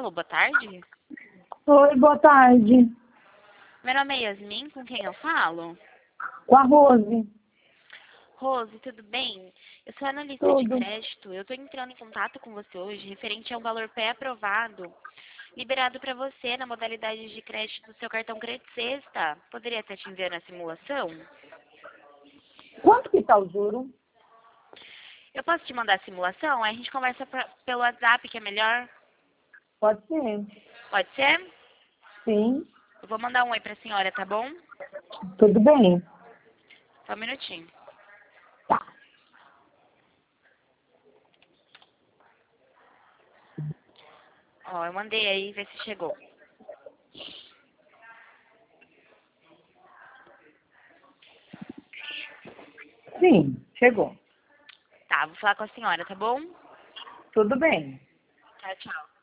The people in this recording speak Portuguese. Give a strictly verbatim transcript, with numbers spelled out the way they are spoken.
Alô, boa tarde. Oi, boa tarde. Meu nome é Yasmin, com quem eu falo? Com a Rose. Rose, tudo bem? Eu sou analista de Tudo. crédito. Eu estou entrando em contato com você hoje referente a um valor pré-aprovado liberado para você na modalidade de crédito do seu cartão Crédito Sexta. Poderia estar te enviando a simulação? Quanto que tá o juro? Eu posso te mandar a simulação? Aí a gente conversa pra, pelo WhatsApp, que é melhor? Pode ser. Pode ser? Sim. Eu vou mandar um oi para a senhora, tá bom? Tudo bem. Só um minutinho. Tá. Ó, eu mandei aí, vê se chegou. Sim, chegou. Tá, vou falar com a senhora, tá bom? Tudo bem. Tchau, tchau.